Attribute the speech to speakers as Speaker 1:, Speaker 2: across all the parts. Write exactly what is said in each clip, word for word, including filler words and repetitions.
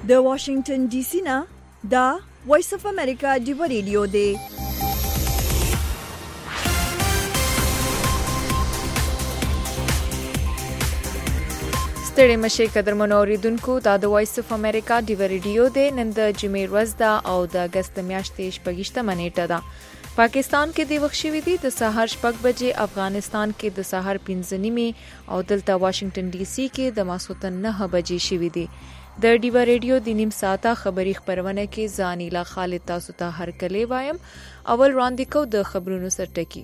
Speaker 1: د واشنگټن ډي سي نه دا وایس اف امریکا دی ریډیو دی. ستړي مشه قدرمنو اوریدونکو دا د وایس اف امریکا دی ریډیو دی. نن د جمعې ورځ ده او د اگست میاشتې شپږشتمه نیټه ده. پاکستان کې د وخت شوی دی د سهار شپږ بجې، افغانستان کې د سهار پنځه نیمې او دلته واشنگټن ډي سي کې د ماسوتن نه بجې شوی دی. د ډیوا ریډیو د نیم ساعته خبری خبرونه کې ځانیلا خالد تاسو ته هر کله وایم. اول وړاندې کو د خبرونو سرټکی.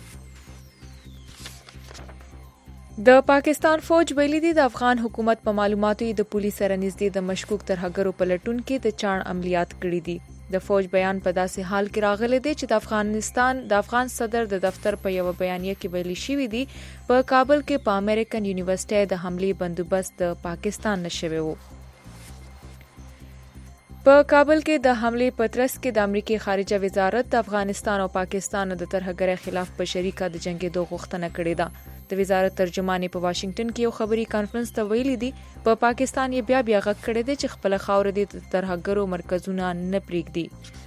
Speaker 1: د پاکستان فوج ویلي دی د افغان حکومت په معلوماتو د پولیس سره نږدې د مشکوک ترهګرو په لټون کې د چاڼ عملیات کړي دي. د فوج بیان په داسې حال کې راغلی دی چې د افغانستان د افغان صدر د دفتر په یو بیانیه کې ویلي شوی دی په کابل کې په امریکن یونیورسيټي د حملې بندوبست د پاکستان نشوي وو. په کابل کې د حملې په ترڅ کې د امریکای خارجه وزارت د افغانستان او پاکستان د ترهګرۍ خلاف په شریکه د جنگیدو غوښتنه کړې ده. د وزارت ترجمانې په واشنگټن کې یو خبري کانفرنس ته ویلي دي په پاکستان یې بیا بیا غږ کړی دی چې خپل خاور د ترهګرو مرکزونه نه پریږدي.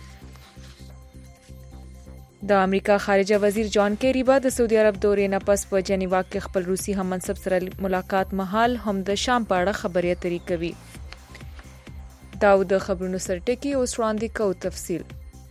Speaker 1: د امریکا خارجه وزیر جان کیری به د سعودي عرب دورې نه پس په جنیوا کې خپل روسي هم منصب سره ملاقات مهال هم د شام په اړه خبرې اترې کوي. دا د خبرونو سرټکی اوس وړاندې کوو تفصیل.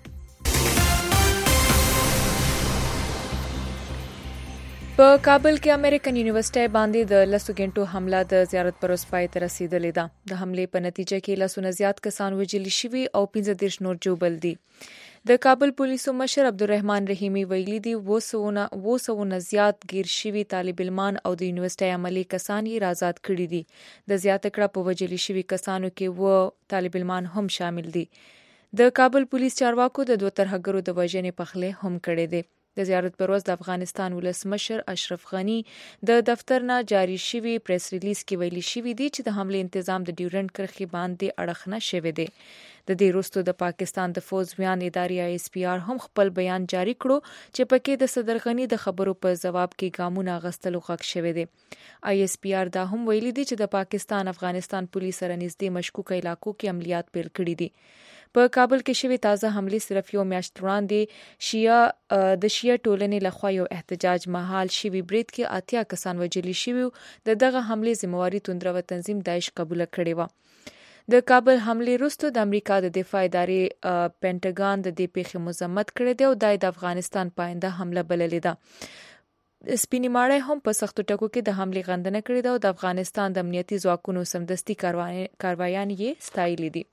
Speaker 1: په کابل کې امریکن یونیورسيټي باندې د لسو غنټو حمله د زیارت پر اوس پای ته رسیدلې ده. د حملې په نتیجه کې لسونه زیات کسان وژل شوي او پنځه دېرش نور جوبل دي. د کابل پولیسو مشر عبدالرحمن رحیمی ویلي دی و سوونه زیات گیر شوي طالب علمان او د یونیورسيټي عملي کسان یې آزاد کړي دي. د زیات کړه په وژل شوي کسانو کې و طالب علمان هم شامل دي. د کابل پولیس چارواکو د دوه ترهګرو د وژنې پخلی هم کړی دی. د زیارت پر ورځ د افغانستان ولسمشر اشرف غنی د دفتر نه جاری شوی پریس ریلیز کې ویلي شوی دی چې د حملې تنظیم د ډیورنډ کرښې باندې اړه نه شوی دی. د دې وروسته د پاکستان د فوج ویان ادارې آی اس پی آر هم خپل بیان جاری کړو چې پکې د صدر غنی د خبرو په جواب کې ګامونه غستلو غږ شوی دی. آی اس پی آر دا هم ویلي دی چې د پاکستان افغانستان پولیس سره نږدې مشکوک علاقو کې عملیات پیل کړي دي. په کابل کې شوی تازه حملې صرف یو میاشت وړاندې شیعه د شیعه ټولنې لخوا یو احتجاج مهال شوی برید کې اتیا کسان وژل شوي. د دغه حملې ذمہواری توندرو تنظیم داعش قبول کړې و. د کابل حملې وروسته د امریکا د دفاع ادارې پینټاګان د دې پیښې مذمت کړی دی او د افغانستان پاینده حمله بللې ده. سپینې ماړی هم په سختو ټکو کې د حملې غندنه کړې ده او د افغانستان د امنیتي ځواکونو سمدستي کاروایان یې ستایلي دي.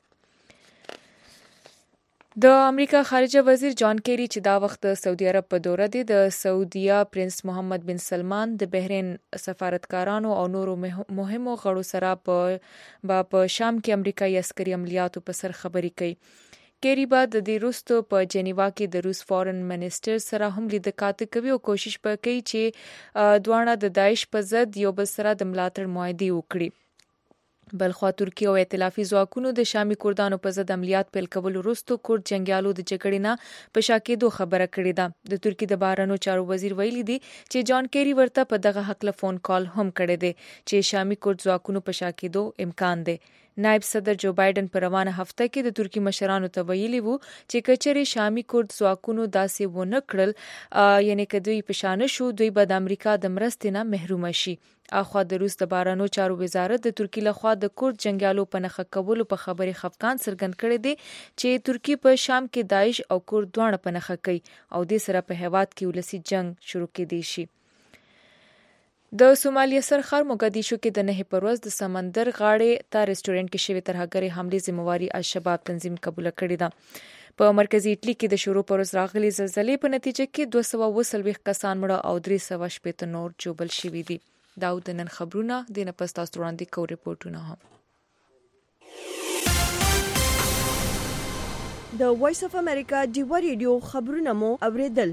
Speaker 1: د امریکا خارجه وزیر جان کیری چې دا وخت د سعودي عرب په دوره دی د سعودیا پرنس محمد بن سلمان د بحرین سفارتکارانو او نورو مهمو غړو سره په په شام کې امریکایي عسکري عملیاتو په سر خبرې کوي. کیری به د دې وروسته په جنیوا کې د روس فارن منسټر سره هم لیدکاته کوي او کوشش به کوي چې دواړه د داعش په ضد یو بل سره د ملاتړ معاهده وکړي. بلخوا ترکیه او ائتلافي ځواکونو د شامي کردانو په ضد عملیات پیل کول وروسته کورد جنگیالو د جګړې نه په شا کېدو خبره کړې ده. د ترکیې د بهرنیو چارو وزیر ویلي دی چې جان کیری ورته په دغه حق له فون کال هم کړی دی چې شامي کورد ځواکونو په شا کېدو امکان دی. نائب صدر جو بایدن په روانه هفته کې د ترکی مشرانو ته ویلي وو چې کچري شامي کورد ځواکونو داسې ونه کړل یعنی که دوی په شان شو دوی به د امریکا د مرستې نه محروم شي. اخوا د روس د بهرنیو چارو وزارت د ترکی لخوا د کورد جنگیالو په نښه کولو په خبرې خفقان څرګند کړی دی چې ترکی په شام کې داعش او کورد دواړه په نښه کوي او دې سره په هیواد کې ولسی جنگ شروع کېدی شي. د سومالیا سرخر موګادیشو کې د نه پر ورځ د سمندر غاړې ته ریسټورانټ کې شوی ترهګرۍ حملې ذمہواری الشباب تنظیم قبول کړې ده. په مرکزی اټلی کې د شروع پر ورځ راغلي زلزلې په نتیجه کې دوه سوه اووه څلوېښت کسان مړه او درې سوه شپېته نور جوبل شوي دي. دا د نن خبرونه د نه پس تاسو وړاندې کوو ریپورتونه هم. د وایس اف امریکا دی ریډیو خبرونه مو اوریدل.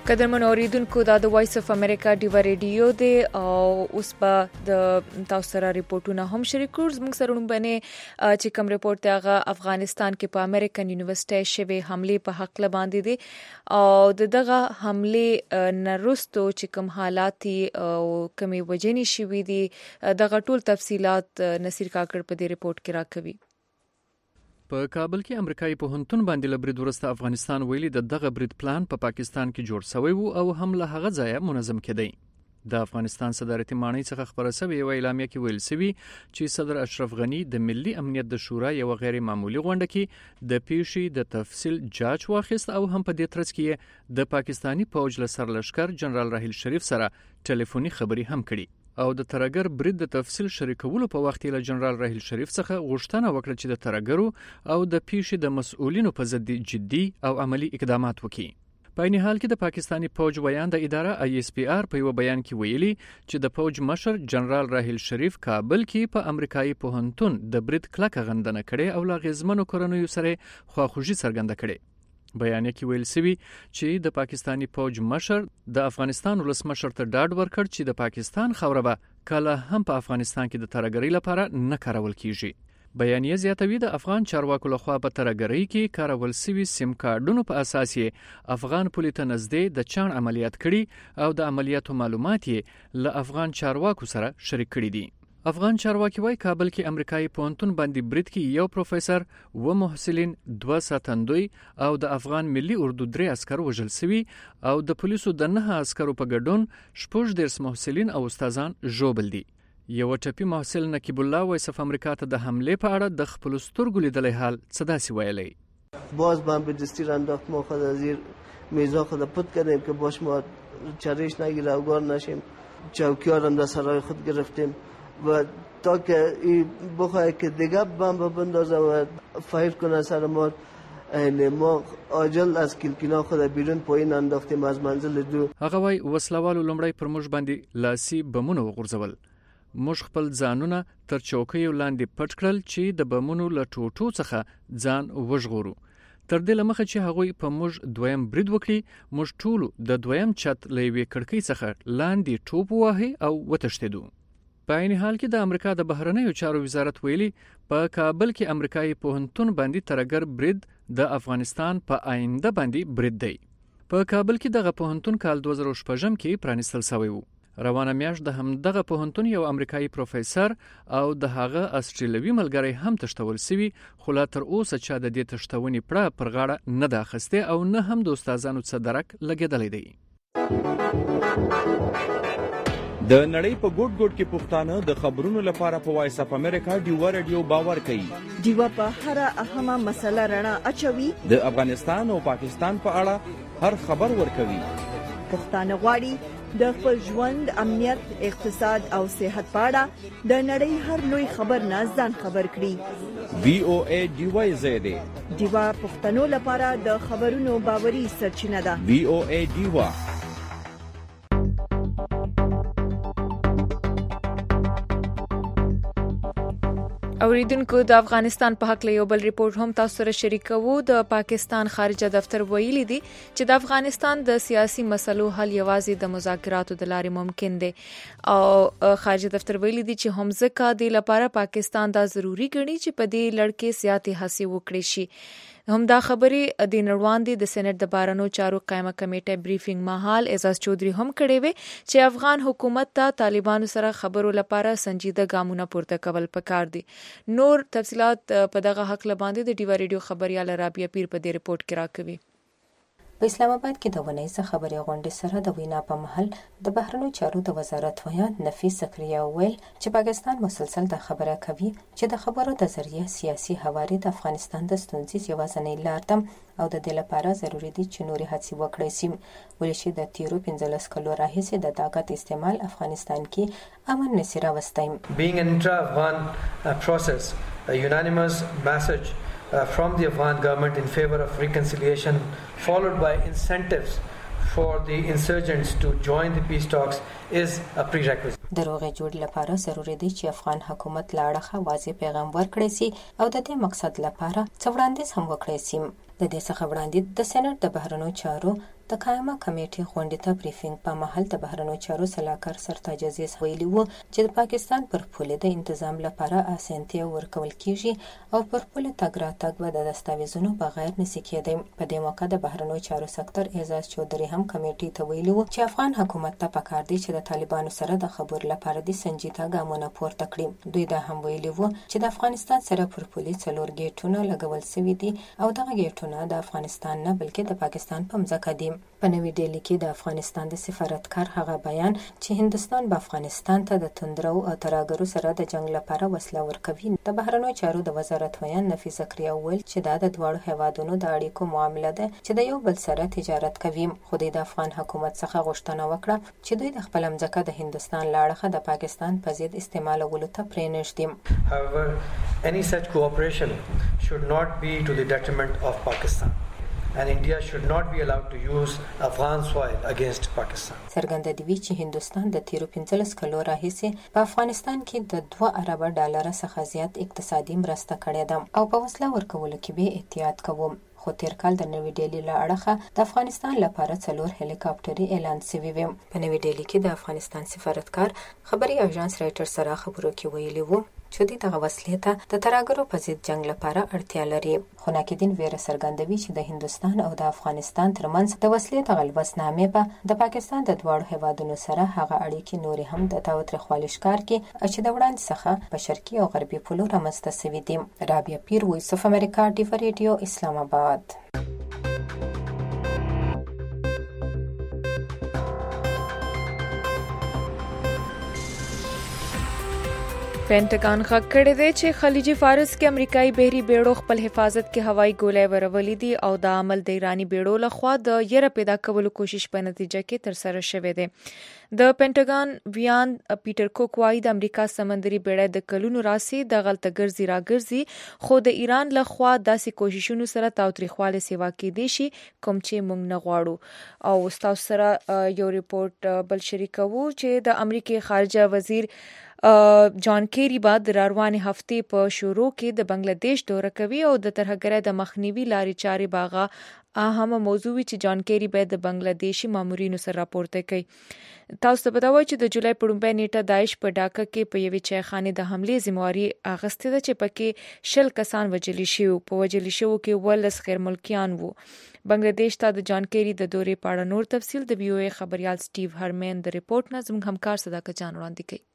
Speaker 1: قدرمن اوریدونکو دا د وایس اف امریکا ډیوا ریډیو دی او اوس به د تاسو سره ریپورتونه هم شریک کړو. موږ سره باندې چې کوم ریپورت دی هغه افغانستان کې په امریکن یونیورسيټي شوی حمله په حق ل باندې دی او دغه حمله نرستو چې کوم حالات او کمی وجنی شوی دي دغه ټول تفصيلات نصیر کاکړ په دې ریپورت کې راکوي.
Speaker 2: په کابل کې امریکایي پوهنتون باندې لبرید ورسته افغانستان ویلي د دغه برید پلان په پا پاکستان کې جوړ شوی وو او هم له هغه ځایه منظم کېدی. د افغانستان صدارتي مانی څخه خبره شوې و اعلامیه کې ویل شوی چې صدر اشرف غنی د ملي امنیت د شورا یو غیر معمولی غونډه کې د پیښې د تفصیل جاج واخیست او هم په دې ترڅ کې د پاکستانی فوج له سرلشکر جنرال راحیل شریف سره ټلیفوني خبري هم کړي او د ترګر برید د تفصیل شریکولو په وخت له جنرال راحیل شریف څخه غوښتنه وکړه چې د ترګرو او د پیښې د مسؤلینو په ضد جدي او عملی اقدامات وکړي. په این حال کې د پاکستانی فوج ویان د اداره آی اس پی آر په یو بیان کې ویلي چې د فوج مشر جنرال راحیل شریف کابل کې په امریکایي پوهنتون د برید کلکه غندنه کړې او لا غزمنو کورنیو سره خواخوږي څرګنده کړې. بیان کې ویل شوی چې د پاکستانی فوج مشر د افغانستان ولسمشر ته ډاډ ورکړ چې د پاکستان خوره به کله هم په افغانستان کې د ترګری لپاره نه کارول کیږي. بیان یې زیاتوي د افغان چارواکو لخوا په ترګری کې کارول شوی سیم کارډونو په اساس یې افغان پولیسو نزدې د چاڼ عملیات کړي او د عملیاتو معلومات یې له افغان چارواکو سره شریک کړي دي. افغان چارواکي وايي کابل کې امریکایي پوهنتون باندې برید کې یو پروفیسور و محصلین دوه ساتندوی او د افغان ملي اردو درې عسكر وژل شوي او د پولیسو د نه عسكرو په ګډون شپږ دیرش محصلین او استادان ژوبل دي. یو ټپي محصل نقیب الله وایس اف امریکا ته د حمله په اړه د خپل سترګو لیدلې حال صداسي ویلي.
Speaker 3: باز بم به دستی انداخت ما خود از زیر میزا خود پد کردیم که باش ما چریش نگیره و گار نشیم. چوکیار هم در سرای خود گرفتیم و تا که این بخواه که دیگه بم بندازه و فایر کنه سر ما ما عاجل از کلکینا خود بیرون پایین انداختیم از منزل دو.
Speaker 2: هغه وای وسلوالو لمړی پر موږ باندې لاسي بمونه وغورځول. موږ خپل ځانونه تر چوکیو لاندې پټ کړل چې د بمونو له ټوټو څخه ځان وژغورو. تر دې لمخه چې هغوی په موږ دویم برید وکړي موږ ټول د دویم چت لوي کړکۍ څخه لاندې ټوپ وهي او وتښتیدو. په عین حال کې د امریکا د بهرنیو چارو وزارت ویلي په کابل کې امریکایي پوهنتون باندې ترګر برید د افغانستان په آینده باندې برید دی. په کابل کې دغه پوهنتون کال دوه زره شپږم کې پرانیستل شوی وو. روانه میاشت د هم دغه پوهنتون یو امریکایي پروفیسور او د هغه استرالیوي ملګری هم تشتول شوی خو لا تر اوسه چا د دې تشتونې پړه پر غاړه نه ده اخیسته او نه هم د استادانو څخه درک لګیدلی دی.
Speaker 4: د نړۍ په ګوټ ګوټ کې پښتانه د خبرونو لپاره په وایس اف امریکا ډیوا رادیو باور کوي.
Speaker 5: ډیوا په هر اهمه مسله رڼا اچوي.
Speaker 4: د افغانستان او پاکستان په اړه هر خبر ورکوي.
Speaker 5: پښتانه غواړي د خپل ژوند، امنیت، اقتصاد او صحت په اړه د نړۍ هر لوی خبر نه ځان خبر کړي.
Speaker 4: وی او ای ډیوا زیاده
Speaker 5: ډیوا پښتنو لپاره د خبرونو باوري سرچینه ده.
Speaker 4: وی او ای ډیوا.
Speaker 1: اوریدونکو د افغانستان په حق له یو بل ریپورت هم تاسو سره شریکوو. د پاکستان خارجه دفتر ویلي دي چې د افغانستان د سیاسي مسلو حل یوازې د مذاکراتو د لارې ممکن دی او خارجه دفتر ویلي دي چې هم ځکه د لپاره پاکستان دا ضروری ګڼي چې په دې لړ کې سیاسي هڅې وکړي شي. هم دا خبرې د نړوان دي د سېنات د بارنو چارو قائمه کمیټه بریفینګ مهال اعزاز چودري هم کړي وي چې افغان حکومت ته طالبانو سره خبرو لپاره سنجیده ګامونه پورته کول پکار دي. نور تفصيلات په دغه حق لباندې د ډیوا ریډیو خبريال رابعه پیر په دې ریپورت کې راکوي.
Speaker 6: په اسلام آباد کې د ونیزه خبري غونډې سره د وینا په محل د بهرنیو چارو د وزارت ویان نفیس زکریا ویل چې پاکستان مسلسل د خبره کوي چې د خبرو د ذریعہ سیاسي حوارې د افغانستان د ستونزې یوازینۍ لار ده او د دې لپاره ضروری دي چې نوري هڅې وکړي شي ولې چې د تیرو پنځلس کلو راهیسې د طاقت استعمال افغانستان کې امن نشي راوستای.
Speaker 7: Being an intra-Afghan uh, process, a unanimous message Uh, from the Afghan government in favor of reconciliation, followed by incentives for the insurgents to join the peace talks, is a prerequisite.
Speaker 6: د روغې جوړې لپاره ضروري دی چې افغان حکومت له اړخه واضح پیغام ورکړي سي او د دې مقصد لپاره څه وړاندیز هم وکړي سي. د دې څخه وړاندې د سېنات د بهرنیو چارو د قائمه کمیټې غونډې ته بریفینګ په مهال د بهرنیو چارو سلاکار سرتاج عزیز ویلي وو چې د پاکستان پر پولې د تنظیم لپاره اسانتیا ورکول کیږي او پر پولې تګ راتګ به د دستاویزونو بغیر نشي کېدای. په دې موقع د بهرنیو چارو سکتور اعزاز چودري هم کمیټې ته ویلي وو چې افغان حکومت ته پکار دی چې د طالبانو سره د خبرو لپاره د سنجیده ګامونه پورته کړي. دوی دا هم ویلي وو چې د افغانستان سره پر پولې څلور ګیټونه لګول شوي دي او دغه ګیټونه د افغانستان نه بلکې د پاکستان په مځکه دي. په نوې ډیلي کې د افغانستان د سفارتکار هغه بیان چې هندستان به افغانستان ته د توندرو او ترهګرو سره د جنگ لپاره وسله ورکوي د بهرنیو چارو د وزارت ویان نفیس زکریا وویل چې دا د دواړو هیوادونو د اړیکو معامله ده چې د یو بل سره تجارت کوي. خو د افغان حکومت څخه غوښتنه وکړه چې دوی د خپل مځکه د هندستان لاړه د پاکستان په ضد استعمالولو ته پرېنږدي.
Speaker 7: However, any such cooperation should not be to the detriment of Pakistan. And India should not be allowed to use Afghan soil against Pakistan.
Speaker 6: څرګنده دی چې هندستان د تیرو پنځلس کلو راهیسې په افغانستان کې د دوه ارب ډالر څخه زیات اقتصادي مرسته کړې ده او په وسله ورکولو کې به احتیاط کوو. خو تیر کال د نوې ډیلي له اړخه د افغانستان لپاره څلور هلیکاپټري اعلان شوي وو. په نوې ډیلي کې د افغانستان سفارتکار خبري اژانس رایټر سره خبرو کې ویلي وو چې د دغه وسلې ته د ترهګرو په ضد جنگ لپاره اړتیا لري. خو ناکدین ویره څرګندوي چې د هندستان او د افغانستان ترمنځ د وسلې د غلبسنامې په د پاکستان د دواړو هیوادونو سره هغه اړیکې نورې هم د تاوتریخوالي ښکار کې چې د وړاندې څخه په شرقي او غربي پولو رامنځته شوي دي. رابعه پیر، وایس اف امریکا، ډیفا ریډیو، اسلام آباد.
Speaker 1: پینټاګان غږ کړی دی چې خلیج فارس کې امریکایي بحري بیړو خپل حفاظت کې هوایي ګولۍ ورولې دي او دا عمل د ایرانی بیړو لخوا د یره پیدا کولو کوشش په نتیجه کې ترسره شوی دی. د پینټاګان ویان پیټر کوک وايي د امریکا سمندري بیړۍ د کلونو راسي د غلطه ګرځي راګرځي خو د ایران لخوا داسې کوششونو سره تاوتریخواله سیوا کېدی شي کوم چې موږ نه غواړو. او تاسو سره یو ریپورت بل شریکوو چې د امریکای خارجه وزیر جان کیری بعد د روانې هفتې په شروع کې د بنگلاديش دوره کوي او د ترهګرۍ د مخنیوي لارې چارې باغه اهمه موضوع چې جان کیری به د بنگلاديشي مامورینو سره راپورته کوي. تاسو ته پته وای چې د جولای په لومړۍ نیټه داعش په ډاکا کې په یوې چایخانې د حملې ذمہواري اخیستې ده چې پکې شل کسان وژل شوي په وژل شوو کې ولس غیر ملکیان وو. بنگلاديش ته د جان کیری د دورې په اړه نور تفصیل د وی او ای خبريال سټیو هرمن د ریپورت نه زموږ همکار صداقت جان وړاندې کوي.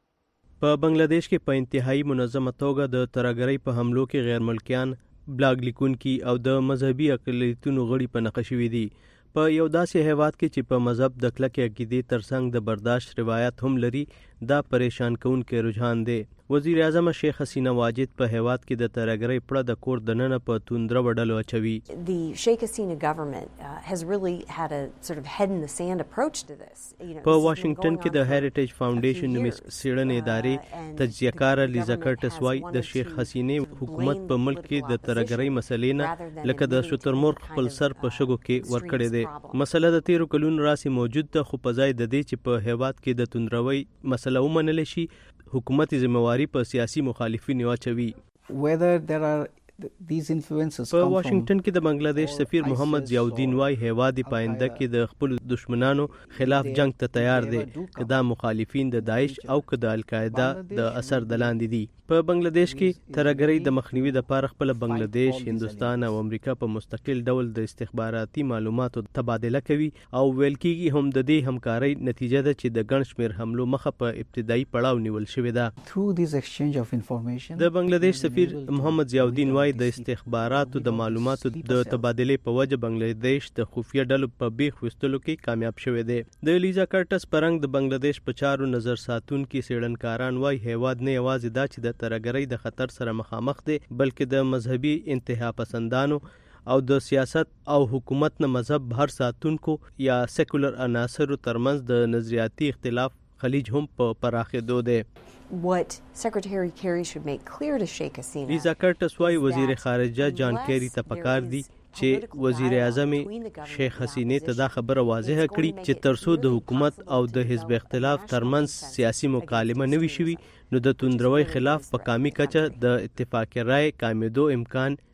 Speaker 8: په بنگلاديش کې په انتهایی منظمه توګه د ترهګرۍ په حملو کې غیر ملکیان، بلاګ لیکونکي او د مذهبي اقلیتونو غړي په نښه شوي دي. په یو داسې هیواد کې چې په مذهب د کلکې عقیدې ترڅنګ د برداشت روایت هم لري، دا پریشان کوونکی رجحان دی. وزیر اعظم شیخ حسینه واجد په هیواد کې د ترهګرۍ پړه د کور دننه په توندره وډلو اچوي.
Speaker 9: The Sheikh Hasina government uh, has really had a sort of head in the sand approach to this.
Speaker 8: په واشنگټن کې د هریټیج فاونډیشن نومې څېړنې ادارې تجزیهکاره لیزا کرټس وايي د شیخ حسینه حکومت په ملک کې د ترهګرۍ مسلې نه لکه د شترمرغ خپل سر په شګو کې ورکړی دی. مسله د تیرو کلونو راسي موجود ده، خو په ځای د دې چې په هیواد کې د توندروي مسله ومنل شي، حکومت ذمہواری په سیاسي مخالفینو اچوي.
Speaker 10: whether there are these influences
Speaker 8: په واشنگټن کې د بنگلاديش سفیر محمد ضیاءالدین وايي هیواد پاینده کې د خپل دشمنانو خلاف جنگ ته تیار دي، کدا مخالفین د داعش او کدا القاعده د اثر دلاندې دي. په بنگلاديش کې ترهګرۍ د مخنیوي لپاره خپل بنگلاديش، هندستان او امریکا په مستقل ډول د استخباراتي معلوماتو تبادله کوي او ویل کېږي هم د دې همکارۍ نتیجه ده چې د ګڼ شمېر حملو مخه په ابتدایي پړاو نیول شوې ده.
Speaker 10: through this exchange of information
Speaker 8: د بنگلاديش سفیر محمد ضیاءالدین وايي د استخباراتو د معلوماتو د تبادلې په وجه بنگلاديش د خفیه ډلو په بیخ وستلو کې کامیاب شوی دی. د لیزا کرټس پرنګ د بنگلاديش په چارو نظر ساتونکي څېړنکاران وايي هیواد نه یوازې دا چې د ترهګرۍ د خطر سره مخامخ دی، بلکې د مذهبي انتها پسندانو او د سیاست او حکومت نه مذهب هر ساتونکو یا سیکولر عناصرو ترمنځ د نظریاتي اختلاف خلیج هم په پراخېدو دی.
Speaker 9: What Secretary Kerry should make clear to Sheikh Hasina
Speaker 8: لیزا کرټس وايي وزیر خارجه جان کیری ته پکار دی چې وزیر اعظم شیخ حسینه ته دا خبره واضحه کړي چې ترڅو د حکومت او د حزب اختلاف ترمنځ سیاسي مکالمه نوي شوي، نو د توندروي خلاف په قامي کچه د اتفاق رائے کامیدو امکان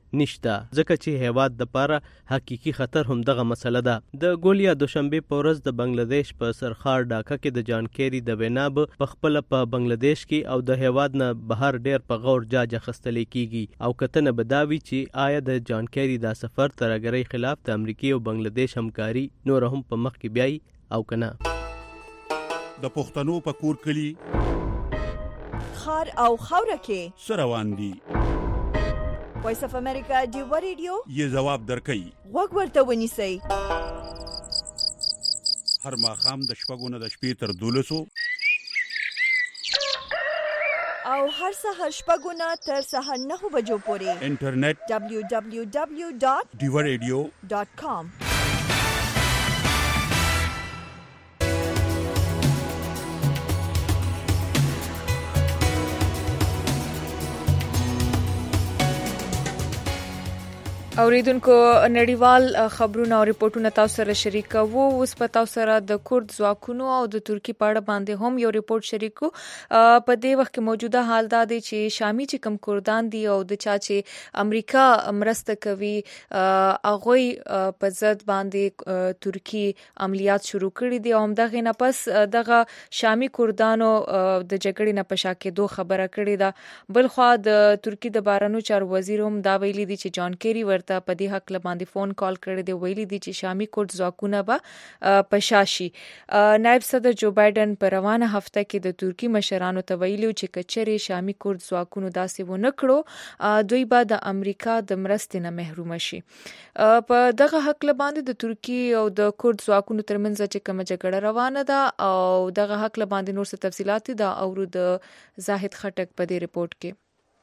Speaker 8: نشته ځکه چې هیواد د پاره حقيقي خطر هم دغه مسله ده. د ګولیا دوشنبه په ورځ د بنگلاديش په سرخار ډاکا کې د جان کیری د ویناب په خپل په بنگلاديش کې او د هیواد نه بهر ډیر په غور جاج خستل کیږي او کتنه بداوی چې آیا د جان کیری دا سفر ترګری خلاف د امریکای او بنگلاديش همکاري نور هم په مخ کې بیاي او کنه.
Speaker 11: د پښتنو په کور کلی
Speaker 5: خار او خوره کې
Speaker 11: سروان دي.
Speaker 5: وایس اف امریکا ډیو ریډیو
Speaker 11: یې جواب درکې
Speaker 5: وګ ورته ونیسئ.
Speaker 11: هر ماښام د شپږو نه د شپې تر دولسو
Speaker 5: او هر سهار شپږو نه تر سهار نهو بجو پورې
Speaker 11: انټرنیټ
Speaker 5: دبلیو دبلیو دبلیو ډاٹ
Speaker 11: ډیو ریډیو
Speaker 5: ډاٹ کام.
Speaker 1: اوریدونکو نړیوال خبرونه او ریپورتونه تاسو سره شریکو. اوس په تاسو سره د کورد ځواکونو او د ترکی په اړه باندې هم یو ریپورت شریکو. په دې وخت کې موجوده حال دا دی چې شامي چې کم کردان دي او د چا چې امریکا مرسته کوي هغه په ضد باندې ترکی عملیات شروع کړي دي او همدغه نه پس دغه شامي کردانو د جګړې نه پشا کېدو خبره کړې ده. بل خو د ترکی د بهرنیو چارو وزیر هم دا ویلي دي چې جان کیری ورته په دې حق باندې فون کال کړی دی. ویلي دي چې شامي کورد ځواکونه به پشاشي. نائب صدر جو بایدن په روانه هفته کې د ترکی مشرانو ته ویلي چې کچري شامي کورد ځواکونو داسې و نه کړو دوی به د امریکا د مرستې نه محروم شي. په دغه حق باندې د ترکی او د کورد ځواکونو ترمنځ چې کومه جګړه روانه ده او دغه حق باندې نور څه تفصيلات دي او د زاهد خټک په دې ریپورت کې.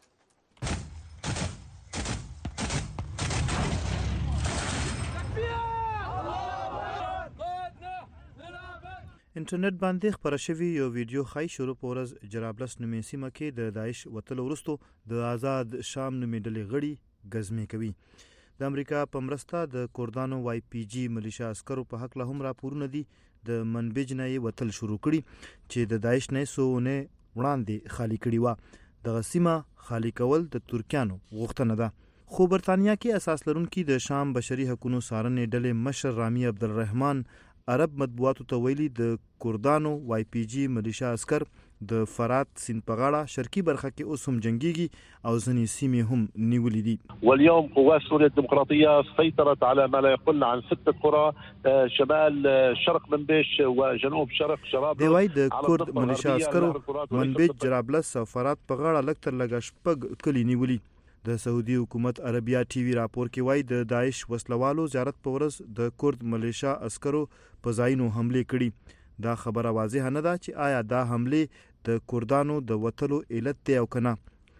Speaker 12: انټرنیټ باندې خبره شوی یو ویډیو خای شروع پورز جرابلس نومې سیمه کې د داعش وتل ورستو د آزاد شام نومې ډلې غړي غزمې کوي. د امریکا په مرسته د کردانو وای پی جی ملیشیا عسکرو په حق له هم راپورونه دي د منبج نه وتل شروع کړي چې د داعش نه سونه وړاندې خالی کړي و. د سیمه خالی کول د ترکیانو غوښتنه ده. خو برتانیا کې اساس لرونکي د شام بشري حقوقو څارنې ډلې مشر رامي عبدالرحمن عرب مطبوعاتو ته ویلي د کردانو وای پی جی ملیشیا عسكر د فرات سیند په غاړه شرقي برخه کې اوس هم جنگيږي او ځینې سیمې هم نیولې دي.
Speaker 13: واليوم قوات سوريا الديمقراطية سيطرت على ما لا يقل عن ستة قرى شمال شرق منبج وجنوب شرق شراب.
Speaker 12: دی وايي د کورد ملیشیا عسكرو منبج جرابلس او فرات په غاړه لږ تر لږه شپږ کلی نیولي. د سعودي حکومت عربیا ټي وی راپور کې وایي د داعش وسلوالو زیارت په ورځ د کورد ملیشیا عسکرو په ځایونو حمله کړي. دا خبره واضح نه ده چې آیا دا حمله د کردانو د وتلو علت دی او کنه.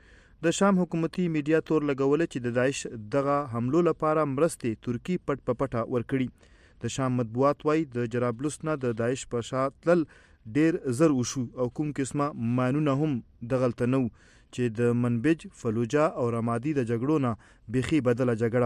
Speaker 12: د شام حکومتي میډیا تور لګول چې د داعش دغه حملو لپاره مرستې ترکی پټ پټه ورکړي. د شام مطبوعات وایي د جرابلس نه د داعش په شاتل ډیر زر وشو او کوم قسمه مانونه هم دغلت نو چې د منبج فلوجا او رمادي د جګړو نه بيخي بدله جګړه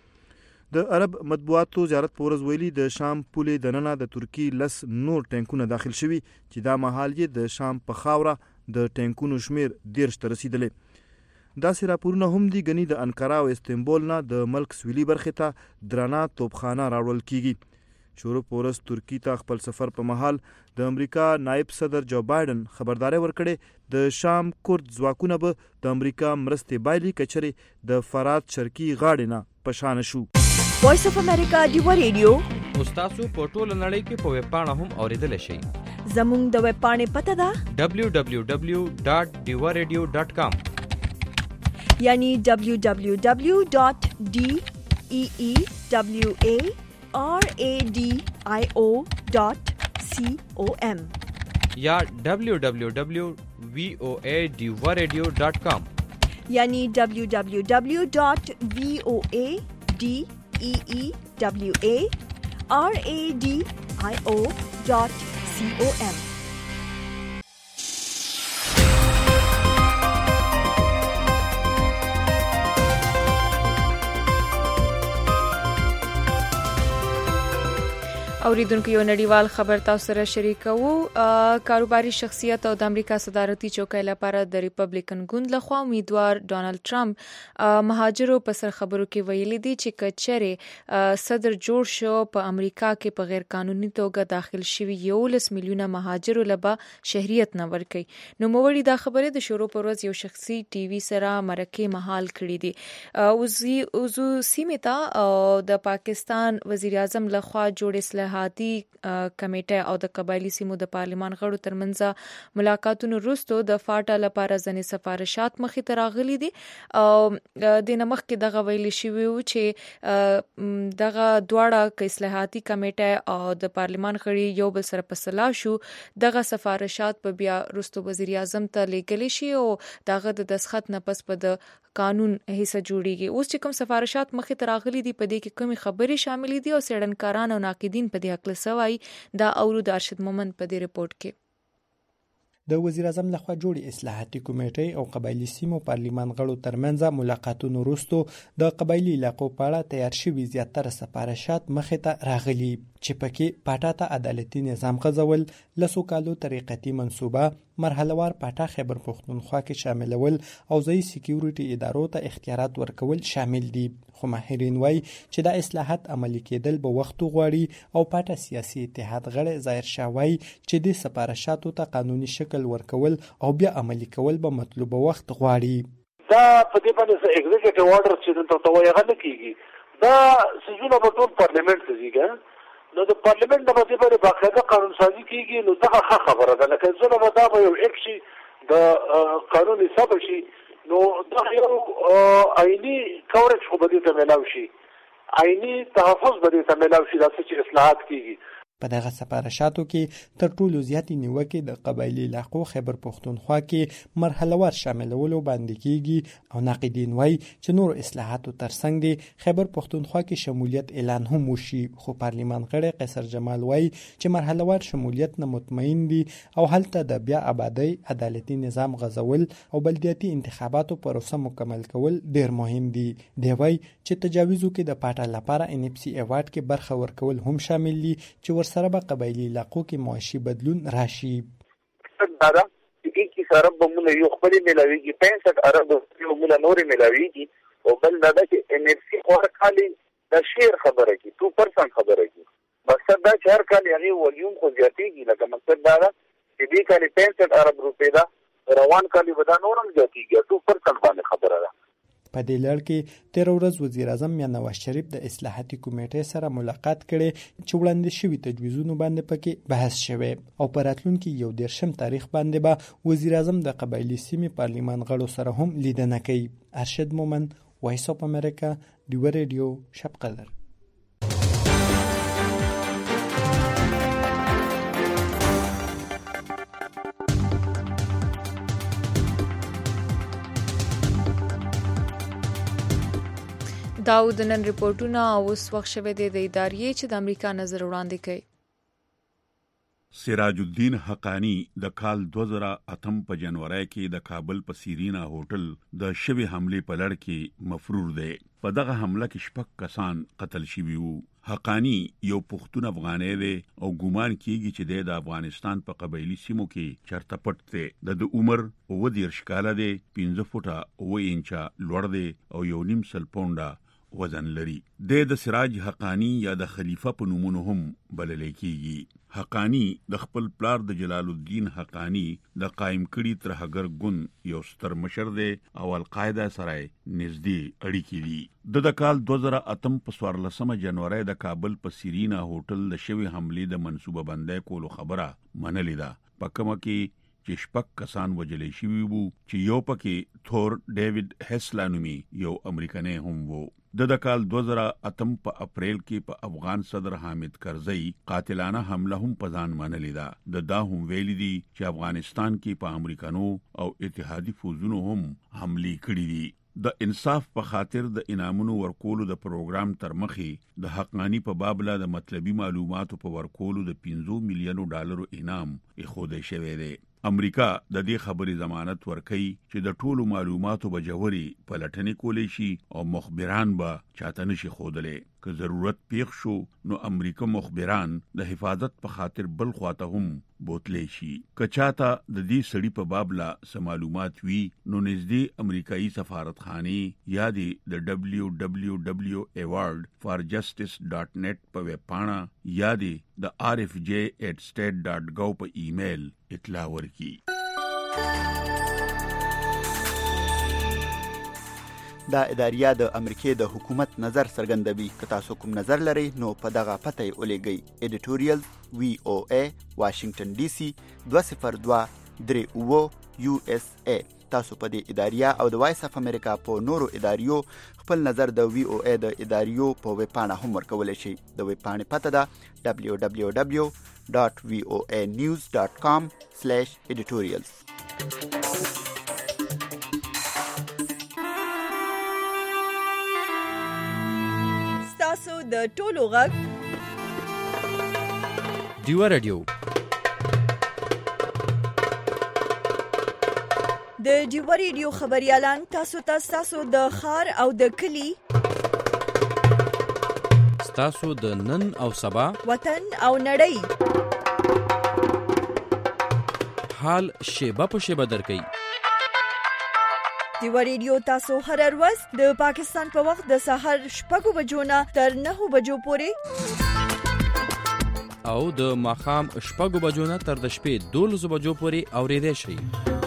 Speaker 12: و. د عرب مطبوعاتو زیارت پورز ویلي د شام پولې د ننه د ترکی لس نور ټانکونه داخل شوي چې دا مهال یې د شام په خاوره د ټانکونو شمیر دیرش ته رسیدلې. داسې راپورونه هم دي غني د انقره او استنبول نه د ملک سویلي برخې ته درانه توپخانه راوړل کیږي. شروع پورس ترکی ته خپل سفر په محل د امریکا نائب صدر جو بایدن خبرداري ورکړي د شام کورد ځواکونه به د امریکا مرستې بایلي کچري د فرات شرقي غاړې نه پشان شو.
Speaker 5: وایس اف امریکا ډیو ریډیو
Speaker 4: استاسو په ټوله نړۍ کې په ویب پاڼه هم اوریدل شئ.
Speaker 5: زموږ د ویب پاڼې پته ده
Speaker 4: دبلیو دبلیو دبلیو ډاٹ ډیو ریډیو ډاٹ کام
Speaker 5: یعنی دبلیو دبلیو دبلیو ډاٹ ډی ای ای دبلیو ای آر اے ڈی آئی او ڈاٹ سی او ایم
Speaker 4: یا ڈبلیو ڈبلیو ڈبلیو وی او اے ڈیو ریڈیو ڈاٹ کام
Speaker 5: یعنی ڈبلیو ڈبلیو ڈبلیو ڈاٹ وی او اے ڈی ای ای ڈبلیو اے آر اے ڈی آئی او ڈاٹ سی او ایم.
Speaker 1: اوریدونکو یو نړیوال خبر تاسو سره شریکوو. کاروباري شخصیت او د امریکا صدارتي چوکۍ لپاره د ریپبلیکن ګوند لخوا امیدوار ډانلډ ټرمپ مهاجرو په سر خبرو کې ویلي دي چې کچره صدر جوړ شو په امریکا کې په غیر قانوني توګه داخل شوي یولس میلیونه مهاجرو لبا شهریت نه ورکړي. نو موړي دا خبره د شروع پر ورځ یو شخصي ټي وي سره مرکه محال کړی دي. اوزي اوزو سیمتا د پاکستان وزیر اعظم لخوا جوړ اصلاحاتي کمیټه او د قبایلی سیمو د پارلیمان غړو ترمنځ ملاقاتونو وروسته د فاټا لپاره ځنې سفارشات مخې ته راغلي دي او د نمخ کې دغه ویلي شوی و چې دغه دواړه اصلاحاتي کمیټه او د پارلیمان غړي یو بل سره په صلاح شو دغه سفارشات په بیا وروسته وزیر اعظم ته لیږل شي او دغه د دسخط نه پس په د قانون حصہ جوړیږي. اوس چې کوم سفارشات مخې ته راغلي دي په دې کې کومې خبرې شامل دي او څېړنکاران او ناقدین په دې حق سوای دا اورو د ارشد مومند په دې ریپورت کې.
Speaker 14: د وزیر اعظم لخوا جوړې اصلاحاتي کمیټې او قبایلی سیمو پارلیمان غړو ترمنځ ملاقاتونو وروسته د قبایلی علاقو په اړه تیار شوي زیاتره سفارشات مخې ته راغلي چې پکې پاټا ته عدالتي نظام غځول، لسو کالو طریقتي منصوبه، مرحلهوار پاټا خیبر پښتونخوا کې شاملول او ځایي سکیورټي ادارو ته اختیارات ورکول شامل دي. خو ماهرین وایي چې دا اصلاحات عملي کېدل به وخت غواړي او پاټا سیاسي اتحاد غړی ظاهر شاه وایي چې د سفارشاتو ته قانوني شکل ورکول او بیا عملي کول به مطلوبه وخت غواړي.
Speaker 15: دا په دې باندې ایگزیکټیو آرډر چې دلته توای غل کیږي دا سجونه په ټول پارلیمنت ته ځي. نو د پارلیمنت د باندې باندې باقاعده قانون سازي کیږي. نو دا ښه خبره ده لکه څنګه دا به یو اکشي د قانون حساب شي. نو دا یو آئینی کورج خو به دې ته ملاوي شي، آئینی تحفظ به دې ته ملاوي شي چې اصلاحات کیږي.
Speaker 14: په دغه سفارشاتو کې تر ټولو زیاتې نیوکې د قبایلی علاقو خیبر پښتونخوا کې مرحلهوار شاملولو باندې کیږي او ناقدین وایي چې نور اصلاحاتو ترڅنګ د خیبر پښتونخوا کې شمولیت اعلان هم وشي. خو پارلیمان غړی قیصر جمال وایي چې مرحلهوار شمولیت نه مطمئن دي او هلته د بیا آبادی، عدالتي نظام غځول او بلدیاتي انتخاباتو پروسه مکمل کول ډیر مهم دي. دی وایي چې تجاویزو کې د پاټا لپاره ان اف سی ایوارډ کې برخه ورکول هم شامل دي چې سره به قبایلی علاقو کې معاشي بدلون راشي.
Speaker 16: دا دا چې کی سره به موږ یو خپل ملاويږي پنځه ارب یو موږ نورې ملاويږي او بل دا چې ان اف سی خور خالي د شیر خبره کی دو پرسنټ خبره کی. مقصد دا چې هر کال یې ولیوم خو زیاتېږي. لکه مقصد دا چې دې کال پنځه ارب روپے دا روان کال به دا نورم زیاتېږي دو پرسنټ باندې خبره ده.
Speaker 14: په دې لړ کې تیر ورځ وزیر اعظم یا نواز شریف د اصلاحاتي کمیټې سره ملاقات کړي چې وړاندې شوي تجویزونو باندې پکې بحث شوی او په راتلونکي یو دېرشم تاریخ باندې به وزیر اعظم د قبایلی سیمې پارلیمان غړو سره هم لیدنه کوي. ارشد مومند، وایس اف امریکا، ډیو ریډیو، شب قدر.
Speaker 1: داود نن ریپورتونه او اوس وخت شوه د ادارې چې د امریکا نظر وړاندې کوي.
Speaker 11: سراج الدین حقانی د کال دو هزار اتم په جنوري کې د کابل په سیرینا هوټل د شوی حمله په لړ کې مفرور دی. په دغه حمله کې شپږ کسان قتل شوي وو. حقانی یو پښتون افغاني دی او ګومان کیږي چې د افغانستان په قبایلی سیمو کې چرته پټ دی. د عمر اوه دېرش کاله دی، پنځه فوټه اوه انچه لوړ دی او یو نیم سل پونډه وزن لري. د سراج حقانی یا د خلیفہ په نومونو هم بلل کیږي. حقانی د خپل پلار د جلال الدین حقانی د قائم کړي ترهګر ګوند یو ستر مشر دی او القاعده سره نږدې اړیکې دي. د کال دو هزار اتم په څوارلسمه جنوري د کابل په سیرینا هوټل د شوی حمله د منصوبه بندۍ کولو خبره منلې ده. په کومه کې چې شپږ کسان وجلې شوي وو چې یو پکې تھور ډیوډ هسلانومي یو امریکایی هم وو. د کال دو هزار اتم په اپریل کې په افغان صدر حامد کرزئی قاتلانه حمله هم په ځان منلې ده. د دا هم ویل دي چې افغانستان کې په امریکانو او اتحادي فوجونو هم حمله کړې دي. د انصاف په خاطر د انعامونو ورکولو د پروګرام تر مخې د حقانی په بابله د مطلبي معلوماتو په ورکولو د پنځه میلیونو ډالرو انعام ایښودل شوی دی. امریکا د دې خبرې ضمانت ورکړي چې د ټولو معلوماتو بجوري پلټنې کولې شي او مخبران به چاته نشي خودلې که ضرورت پیښ شو نو امریکا مخبران د حفاظت په خاطر بل خواته هم بوتلې شي که چاته د دې سړي په باب لا سم معلومات وي نو نږدې امریکایي سفارتخانه یا د دبليو دبليو دبليو award for justice dot net په ویب پاڼه یا د آر اف جے ایٹ state dot gov په ایمیل اطلاع ورکړي.
Speaker 17: دا اداریه د امریکای د حکومت نظر څرګندوي. که تاسو کوم نظر لرئ نو په دغه پته یې ولېږئ. ایډیټوریال وی او ای واشنگټن ډي سي دوه صفر دوه درې اوه یو اس ای. تاسو په دې اداریه او د وایس اف امریکا په نورو اداریو خپل نظر د وی او ای د اداریو په ویب پاڼه هم ورکولی شئ. د ویب پاڼې پته ده دبليو دبليو دبليو ډاټ وی او ای نیوز ډاټ کام سلیش ایډیټوریالز.
Speaker 5: تاسو د ټولو غږ
Speaker 18: ډیوا رادیو
Speaker 5: د ډیوا رادیو خبريالان تاسو ته تاسو د خار او د کلی
Speaker 18: تاسو د نن او سبا
Speaker 5: وطن او نړۍ
Speaker 18: حال شیبه په شیبه درکې.
Speaker 5: ډیوا رادیو تاسو هر ورځ د پاکستان په وخت د سحر شپږ بجو نه تر نهه بجو پورې
Speaker 18: او د ماخام شپږ بجو نه تر د شپې دولس بجو پورې اورېدای شئ.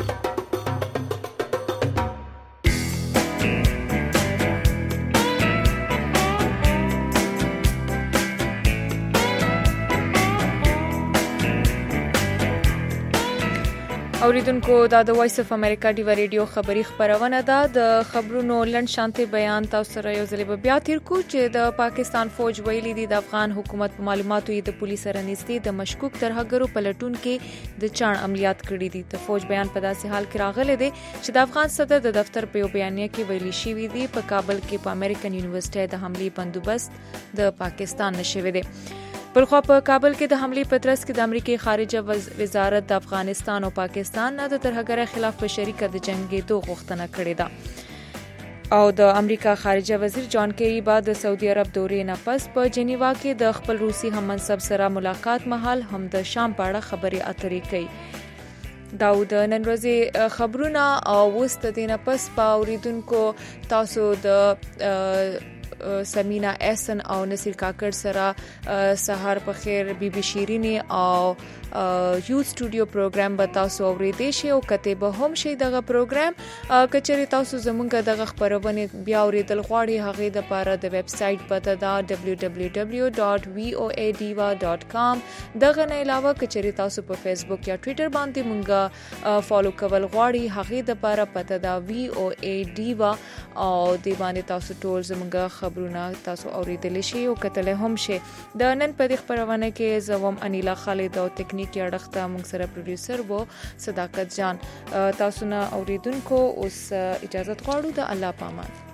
Speaker 1: اوریدونکو دا د وایس اف امریکا ډیوا رادیو خبری خبرونه ده. د خبرونو لند شانتي بیان تاسو سره یو ځل بیا تیر کو چې د پاکستان فوج ویلي دي د افغان حکومت په معلوماتو یې د پولیس سره نږدې د مشکوک ترهګرو په لټون کې د چاڼ عملیات کړي دي. د فوج بیان په داسې حال کې راغلی دی چې د افغان صدر د دفتر په یو بیانیه کې ویلي شوی دی په کابل کې په امریکن یونیورسيټي د حملې بندوبست د پاکستان نشوي دی. پرخوا په کابل کې د حملې په ترڅ کې د امریکای خارجه وزارت د افغانستان او پاکستان نه د ترهګرۍ خلاف په شریکه د جنگېدو غوښتنه کړې ده او د امریکا خارجه وزیر جان کیری بعد د سعودي عرب دورې نه پس په جنیوا کې د خپل روسي هممنصب سره ملاقات مهال هم د شام په اړه خبرې اترې کوي. دا د نن ورځې خبرونه او وست دینه پس په اوریدونکو تاسو د سمینا احسن او نصیر کاکړ سره سحر په خیر بی بی شیرینی او یو سټوډیو پروګرام به تاسو اوریدئ شئ او کته به هم شي دغه پروګرام کچري تاسو زمونږ دغه خبرونه بیا اوریدل غواړئ هغه د لپاره د ویب سټ پته دا دبليو دبليو دبليو ډاټ وی او ای ډیوا ډاټ کام. دغه نه علاوه کچري تاسو په فیسبوک یا ټوئیټر باندې مونږه فالو کول غواړئ هغه د لپاره پته دا وی او ای ډیوا او دی باندې تاسو ټول زمونږ خبرونه تاسو اوریدل شئ او کتل هم شئ. د نن په دې خبرونه کې زوم انیلا خالد او تکنیکی اړخته موږ سره پروډوسر وو صداقت جان. تاسو نه اوریدونکو اوس اجازه غواړو د الله پامان.